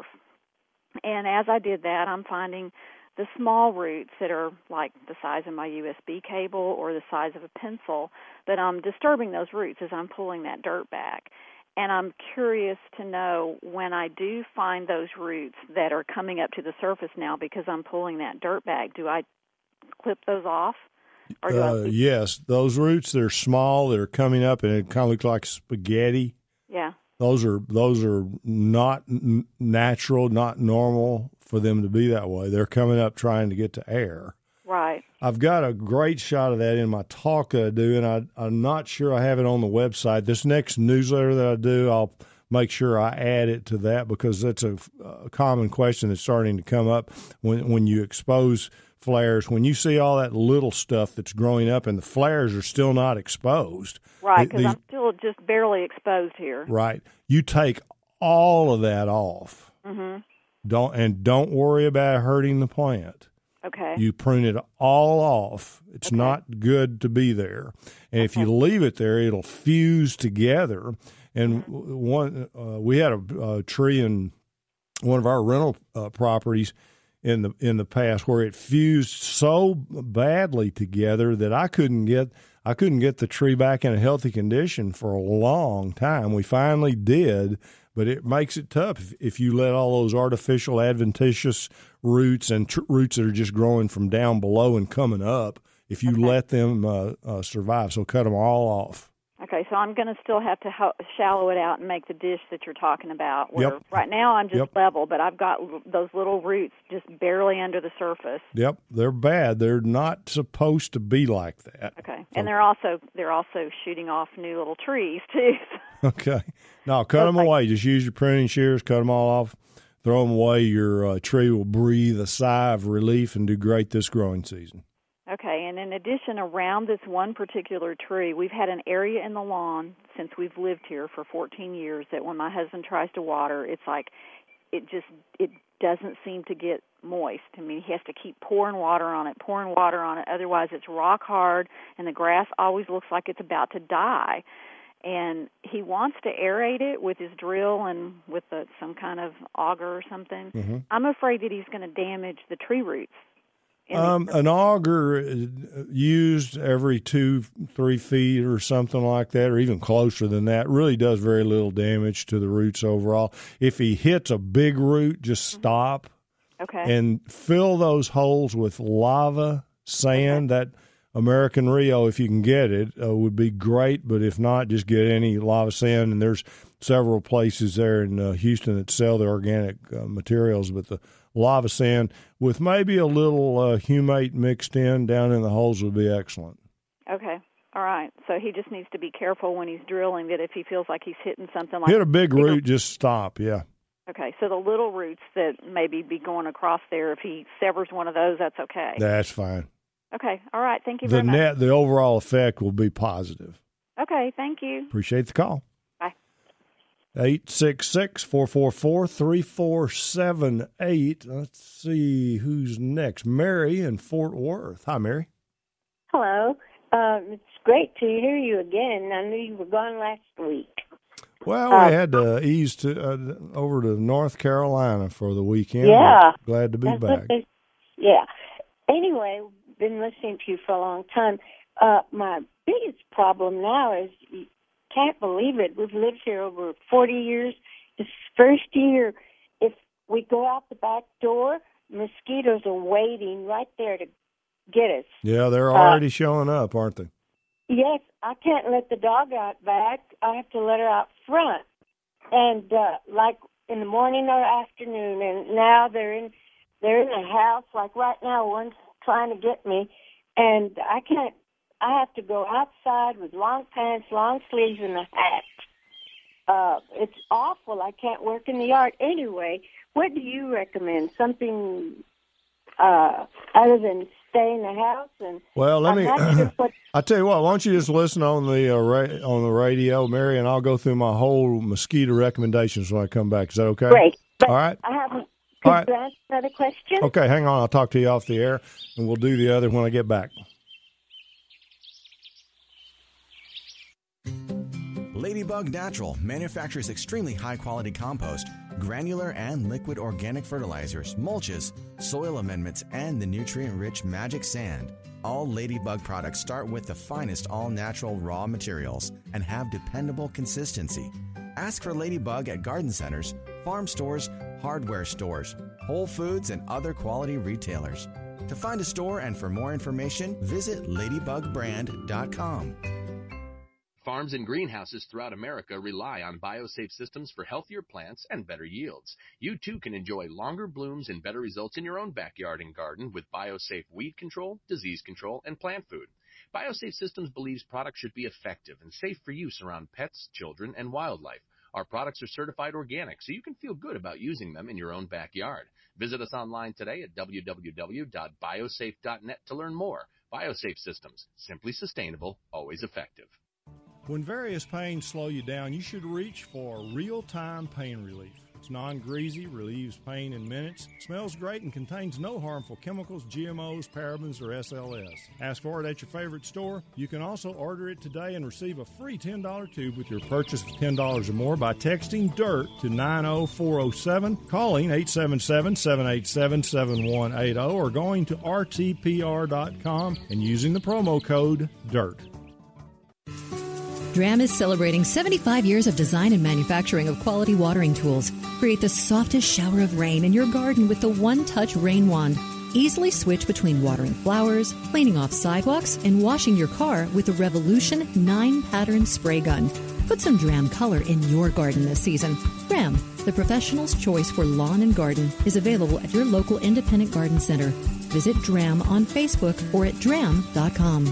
And as I did that, I'm finding the small roots that are like the size of my U S B cable or the size of a pencil, but I'm disturbing those roots as I'm pulling that dirt back. And I'm curious to know when I do find those roots that are coming up to the surface now because I'm pulling that dirt back, do I clip those off? Or do Uh, I yes, those roots that are small, that are coming up, and it kind of looks like spaghetti. Yeah. Those are those are not n- natural, not normal for them to be that way. They're coming up trying to get to air. Right. I've got a great shot of that in my talk that I do, and I, I'm not sure I have it on the website. This next newsletter that I do, I'll make sure I add it to that because that's a, a common question that's starting to come up when when you expose flares. When you see all that little stuff that's growing up and the flares are still not exposed. Right, because these- I'm still just barely exposed here. Right. You take all of that off. Mm-hmm. Don't and don't worry about hurting the plant. Okay. You prune it all off. It's Okay. not good to be there. And if you leave it there, it'll fuse together. And w one, uh, we had a, a tree in one of our rental uh, properties in the in the past where it fused so badly together that I couldn't get I couldn't get the tree back in a healthy condition for a long time. We finally did, but it makes it tough if, if you let all those artificial adventitious roots and tr- roots that are just growing from down below and coming up, if you let them uh, uh, survive. So cut them all off. Okay, so I'm going to still have to ho- shallow it out and make the dish that you're talking about. Where Yep. Right now I'm just Yep. level, but I've got l- those little roots just barely under the surface. Yep, they're bad. They're not supposed to be like that. Okay, and they're also they're also shooting off new little trees too. Okay. No, cut them away. Just use your pruning shears, cut them all off, throw them away. Your uh, tree will breathe a sigh of relief and do great this growing season. Okay, and in addition, around this one particular tree, we've had an area in the lawn since we've lived here for fourteen years that when my husband tries to water, it's like it just it doesn't seem to get moist. I mean, he has to keep pouring water on it, pouring water on it. Otherwise, it's rock hard, and the grass always looks like it's about to die. And he wants to aerate it with his drill and with the, some kind of auger or something. Mm-hmm. I'm afraid that he's going to damage the tree roots. Um, an auger uh, used every two, three feet or something like that, or even closer than that, really does very little damage to the roots overall. If he hits a big root, just stop. Okay. And fill those holes with lava, sand. Okay. That American Rio, if you can get it, uh, would be great. But if not, just get any lava sand. And there's several places there in uh, Houston that sell the organic uh, materials, but the lava sand with maybe a little uh, humate mixed in down in the holes would be excellent. Okay. All right. So he just needs to be careful when he's drilling that if he feels like he's hitting something like hit a big root, just stop. Yeah. Okay. So the little roots that maybe be going across there, if he severs one of those, that's okay. That's fine. Okay. All right. Thank you the very much. The net, the overall effect will be positive. Okay. Thank you. Appreciate the call. Bye. eight six six, four four four, three four seven eight. Let's see who's next. Mary in Fort Worth. Hi, Mary. Hello. Uh, it's great to hear you again. I knew you were gone last week. Well, uh, we had to ease to uh, over to North Carolina for the weekend. Yeah. Glad to be That's back. They, yeah. Anyway, been listening to you for a long time. Uh, my biggest problem now is you can't believe it. We've lived here over forty years. This first year, if we go out the back door, mosquitoes are waiting right there to get us. Yeah, they're already uh, showing up, aren't they? Yes, I can't let the dog out back. I have to let her out front. And uh, like in the morning or afternoon, and now they're in they're in the house. Like right now, one's trying to get me, and I can't. I have to go outside with long pants, long sleeves, and a hat. Uh, it's awful. I can't work in the yard. Anyway, what do you recommend? Something uh, other than stay in the house? And well, let I'm me. sure what, I tell you what. Why don't you just listen on the uh, ra- on the radio, Mary, and I'll go through my whole mosquito recommendations when I come back. Is that okay? Great. But all right. I have All could right. ask another question. Okay, hang on. I'll talk to you off the air, and we'll do the other when I get back. Ladybug Natural manufactures extremely high-quality compost, granular and liquid organic fertilizers, mulches, soil amendments, and the nutrient-rich Magic Sand. All Ladybug products start with the finest all-natural raw materials and have dependable consistency. Ask for Ladybug at garden centers, farm stores, hardware stores, Whole Foods, and other quality retailers. To find a store and for more information, visit ladybug brand dot com. Farms and greenhouses throughout America rely on BioSafe systems for healthier plants and better yields. You too can enjoy longer blooms and better results in your own backyard and garden with BioSafe weed control, disease control, and plant food. BioSafe Systems believes products should be effective and safe for use around pets, children, and wildlife. Our products are certified organic, so you can feel good about using them in your own backyard. Visit us online today at w w w dot biosafe dot net to learn more. BioSafe Systems, simply sustainable, always effective. When various pains slow you down, you should reach for real-time pain relief. It's non-greasy, relieves pain in minutes, smells great, and contains no harmful chemicals, G M Os, parabens, or S L S. Ask for it at your favorite store. You can also order it today and receive a free ten dollar tube with your purchase of ten dollars or more by texting DIRT to nine oh four oh seven, calling eight seven seven, seven eight seven, seven one eight zero, or going to r t p r dot com and using the promo code DIRT. Dram is celebrating seventy-five years of design and manufacturing of quality watering tools. Create the softest shower of rain in your garden with the one-touch rain wand. Easily switch between watering flowers, cleaning off sidewalks, and washing your car with the Revolution nine-pattern spray gun. Put some Dram color in your garden this season. Dram, the professional's choice for lawn and garden, is available at your local independent garden center. Visit Dram on Facebook or at dram dot com.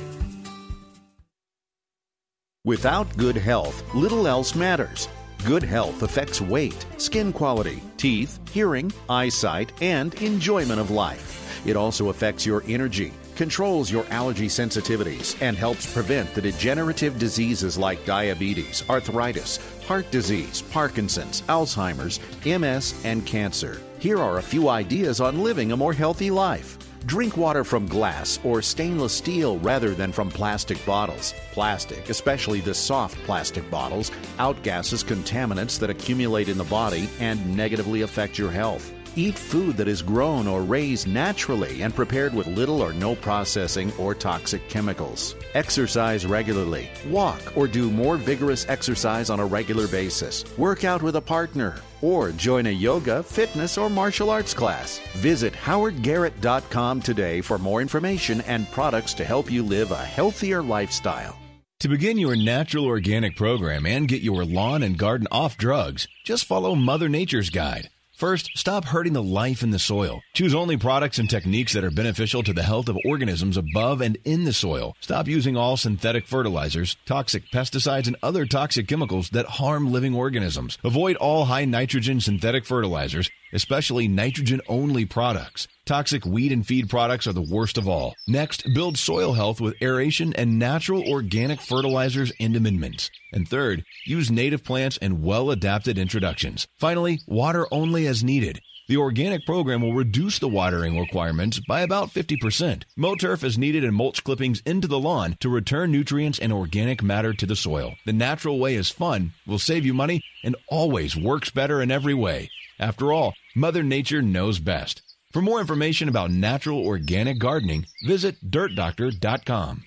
Without good health, little else matters. Good health affects weight, skin quality, teeth, hearing, eyesight, and enjoyment of life. It also affects your energy, controls your allergy sensitivities, and helps prevent the degenerative diseases like diabetes, arthritis, heart disease, Parkinson's, Alzheimer's, M S, and cancer. Here are a few ideas on living a more healthy life. Drink water from glass or stainless steel rather than from plastic bottles. Plastic, especially the soft plastic bottles, outgasses contaminants that accumulate in the body and negatively affect your health. Eat food that is grown or raised naturally and prepared with little or no processing or toxic chemicals. Exercise regularly. Walk or do more vigorous exercise on a regular basis. Work out with a partner. Or join a yoga, fitness, or martial arts class. Visit howard garrett dot com today for more information and products to help you live a healthier lifestyle. To begin your natural organic program and get your lawn and garden off drugs, just follow Mother Nature's guide. First, stop hurting the life in the soil. Choose only products and techniques that are beneficial to the health of organisms above and in the soil. Stop using all synthetic fertilizers, toxic pesticides, and other toxic chemicals that harm living organisms. Avoid all high nitrogen synthetic fertilizers, especially nitrogen-only products. Toxic weed and feed products are the worst of all. Next, build soil health with aeration and natural organic fertilizers and amendments. And third, use native plants and well-adapted introductions. Finally, water only as needed. The organic program will reduce the watering requirements by about fifty percent. Mow turf as needed and mulch clippings into the lawn to return nutrients and organic matter to the soil. The natural way is fun, will save you money, and always works better in every way. After all, Mother Nature knows best. For more information about natural organic gardening, visit dirt doctor dot com.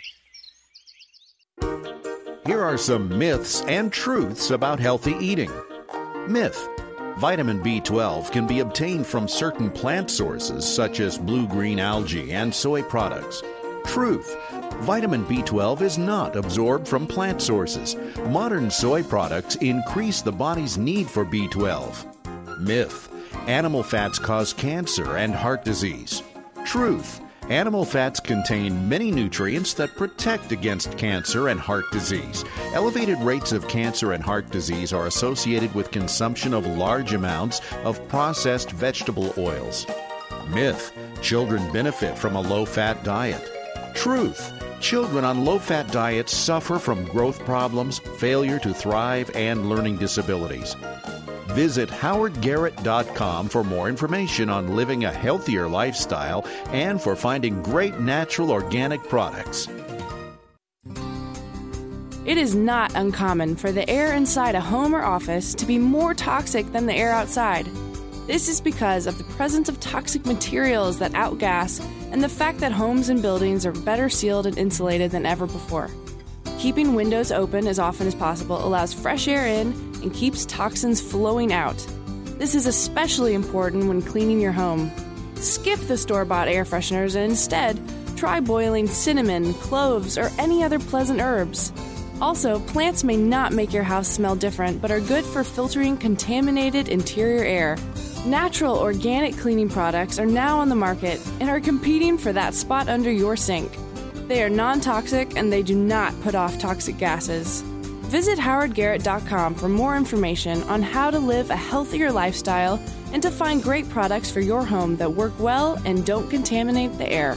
Here are some myths and truths about healthy eating. Myth: vitamin B twelve can be obtained from certain plant sources such as blue-green algae and soy products. Truth: vitamin B twelve is not absorbed from plant sources. Modern soy products increase the body's need for B twelve. Myth: animal fats cause cancer and heart disease. Truth: animal fats contain many nutrients that protect against cancer and heart disease. Elevated rates of cancer and heart disease are associated with consumption of large amounts of processed vegetable oils. Myth: children benefit from a low-fat diet. Truth: children on low-fat diets suffer from growth problems, failure to thrive, and learning disabilities. Visit howard garrett dot com for more information on living a healthier lifestyle and for finding great natural organic products. It is not uncommon for the air inside a home or office to be more toxic than the air outside. This is because of the presence of toxic materials that outgas and the fact that homes and buildings are better sealed and insulated than ever before. Keeping windows open as often as possible allows fresh air in and keeps toxins flowing out. This is especially important when cleaning your home. Skip the store-bought air fresheners and instead try boiling cinnamon, cloves, or any other pleasant herbs. Also, plants may not make your house smell different, but are good for filtering contaminated interior air. Natural organic cleaning products are now on the market and are competing for that spot under your sink. They are non-toxic and they do not put off toxic gases. Visit howard garrett dot com for more information on how to live a healthier lifestyle and to find great products for your home that work well and don't contaminate the air.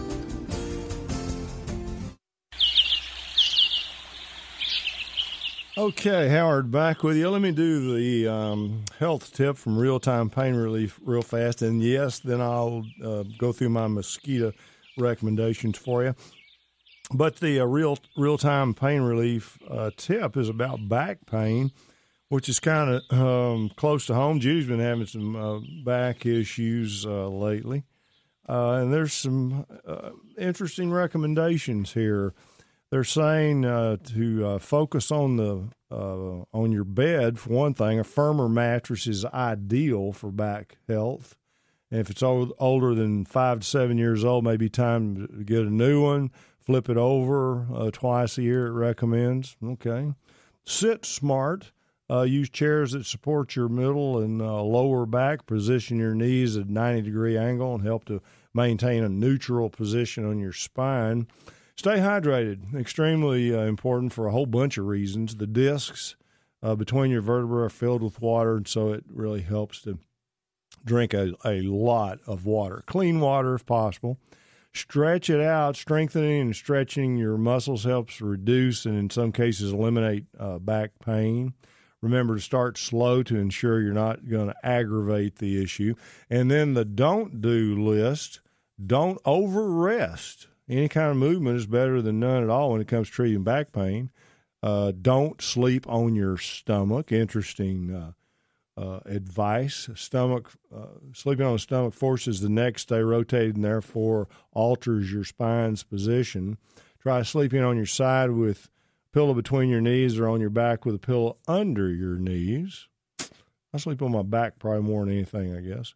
Okay, Howard, back with you. Let me do the um, health tip from Real Time Pain Relief real fast. And yes, then I'll uh, go through my mosquito recommendations for you. But the uh, real real-time pain relief uh, tip is about back pain, which is kind of um, close to home. Judy's been having some uh, back issues uh, lately. Uh, and there's some uh, interesting recommendations here. They're saying uh, to uh, focus on the uh, on your bed, for one thing. A firmer mattress is ideal for back health. And if it's old, older than five to seven years old, maybe time to get a new one. Flip it over uh, twice a year, it recommends. Okay. Sit smart. Uh, use chairs that support your middle and uh, lower back. Position your knees at a ninety degree angle and help to maintain a neutral position on your spine. Stay hydrated. Extremely uh, important for a whole bunch of reasons. The discs uh, between your vertebrae are filled with water, and so it really helps to drink a, a lot of water. Clean water if possible. Stretch it out. Strengthening and stretching your muscles helps reduce and in some cases eliminate uh, back pain. Remember to start slow to ensure you're not going to aggravate the issue. And then the don't do list, don't over rest. Any kind of movement is better than none at all when it comes to treating back pain. Uh, don't sleep on your stomach. Interesting uh, uh, advice. Stomach uh, sleeping on the stomach forces the neck to stay rotated and therefore alters your spine's position. Try sleeping on your side with a pillow between your knees or on your back with a pillow under your knees. I sleep on my back probably more than anything, I guess.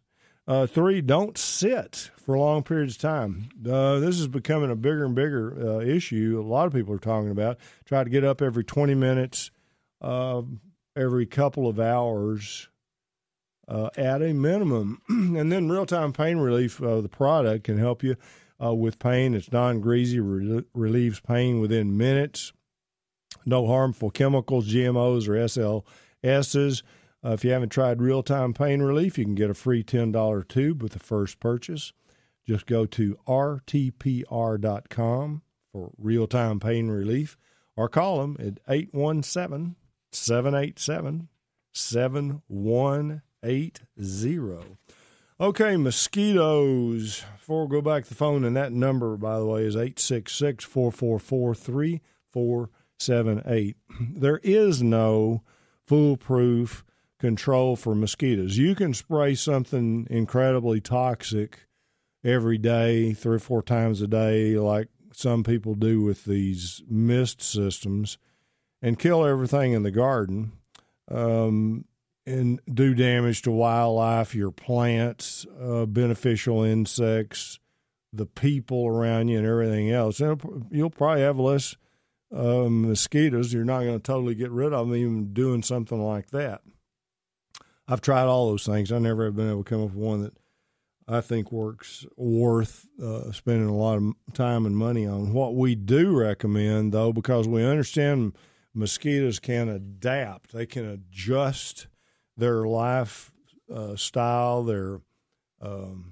Uh, three, don't sit for long periods of time. Uh, this is becoming a bigger and bigger uh, issue. A lot of people are talking about. Try to get up every twenty minutes, uh, every couple of hours uh, at a minimum. And then real-time pain relief, uh, the product can help you uh, with pain. It's non-greasy, re- relieves pain within minutes. No harmful chemicals, G M Os, or S L S's. Uh, if you haven't tried real-time pain relief, you can get a free ten dollars tube with the first purchase. Just go to R T P R dot com for real-time pain relief or call them at eight one seven, seven eight seven, seven one eight zero. Okay, mosquitoes. Before we go back to the phone, and that number, by the way, is eight six six, four four four, three four seven eight. There is no foolproof control for mosquitoes. You can spray something incredibly toxic every day, three or four times a day, like some people do with these mist systems, and kill everything in the garden, um, and do damage to wildlife, your plants, uh, beneficial insects, the people around you, and everything else. And you'll probably have less uh, mosquitoes. You're not going to totally get rid of them even doing something like that. I've tried all those things. I never have been able to come up with one that I think works worth uh, spending a lot of time and money on. What we do recommend, though, because we understand mosquitoes can adapt, they can adjust their life uh, style, their um,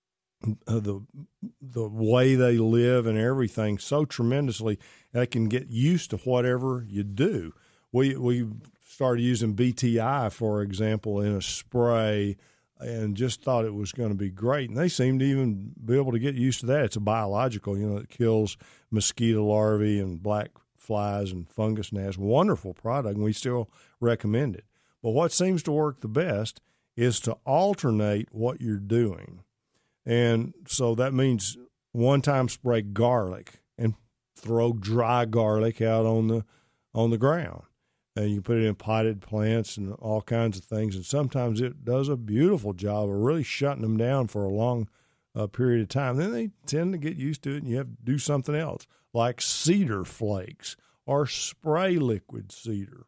the the way they live and everything so tremendously, they can get used to whatever you do. We we started using B T I, for example, in a spray, and just thought it was going to be great. And they seem to even be able to get used to that. It's a biological, you know, it kills mosquito larvae and black flies and fungus gnats. Wonderful product, and we still recommend it. But what seems to work the best is to alternate what you're doing. And so that means one time spray garlic and throw dry garlic out on the on the ground. And you can put it in potted plants and all kinds of things. And sometimes it does a beautiful job of really shutting them down for a long uh, period of time. Then they tend to get used to it, and you have to do something else, like cedar flakes or spray liquid cedar.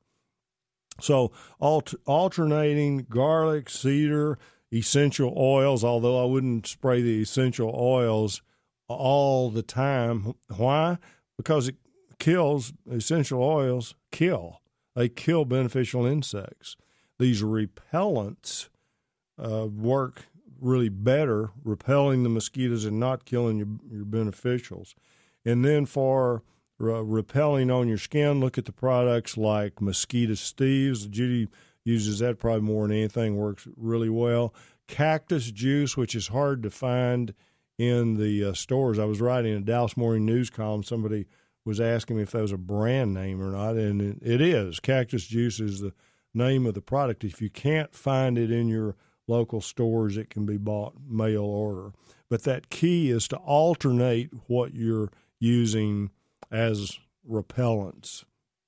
So alt- alternating garlic, cedar, essential oils, although I wouldn't spray the essential oils all the time. Why? Because it kills, essential oils kill. They kill beneficial insects. These repellents uh, work really better, repelling the mosquitoes and not killing your, your beneficials. And then for uh, repelling on your skin, look at the products like Mosquito Steve's. Judy uses that probably more than anything, works really well. Cactus juice, which is hard to find in the uh, stores. I was writing a Dallas Morning News column. Somebody was asking me if that was a brand name or not, and it is. Cactus juice is the name of the product. If you can't find it in your local stores, it can be bought mail order. But that key is to alternate what you're using as repellents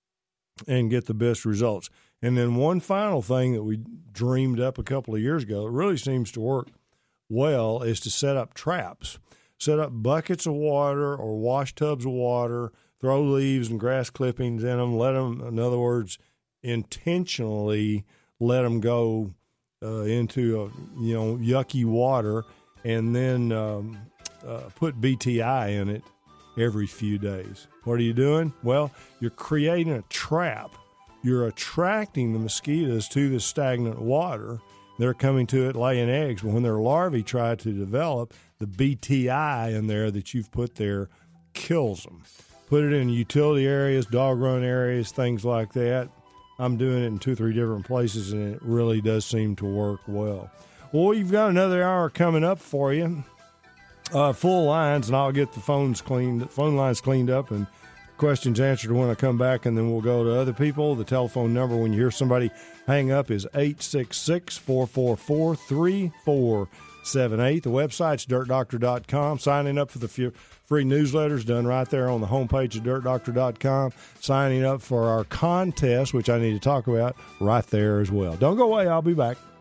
and get the best results. And then one final thing that we dreamed up a couple of years ago that really seems to work well is to set up traps. Set up buckets of water or wash tubs of water, throw leaves and grass clippings in them, let them, in other words, intentionally let them go uh, into, a, you know, yucky water, and then um, uh, put B T I in it every few days. What are you doing? Well, you're creating a trap. You're attracting the mosquitoes to the stagnant water. They're coming to it laying eggs. But when their larvae try to develop, the B T I in there that you've put there kills them. Put it in utility areas, dog-run areas, things like that. I'm doing it in two or three different places, and it really does seem to work well. Well, we've got another hour coming up for you. Uh, full lines, and I'll get the phones cleaned, phone lines cleaned up and questions answered when I come back, and then we'll go to other people. The telephone number when you hear somebody hang up is eight six six, four four four, three four seven eight. The website's dirt doctor dot com. Signing up for the free newsletters done right there on the homepage of dirt doctor dot com. Signing up for our contest, which I need to talk about, right there as well. Don't go away. I'll be back.